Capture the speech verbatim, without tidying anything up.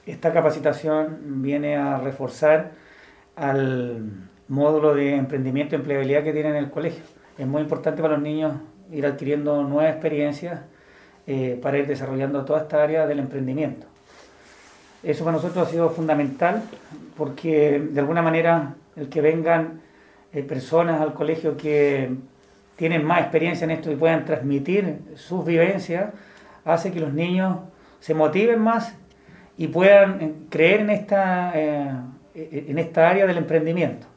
Esta capacitación viene a reforzar al módulo de emprendimiento y empleabilidad que tienen en el colegio. Es muy importante para los niños ir adquiriendo nuevas experiencias eh, para ir desarrollando toda esta área del emprendimiento. Eso para nosotros ha sido fundamental porque de alguna manera el que vengan eh, personas al colegio que tienen más experiencia en esto y puedan transmitir sus vivencias hace que los niños se motiven más y puedan creer en esta, eh, en esta área del emprendimiento.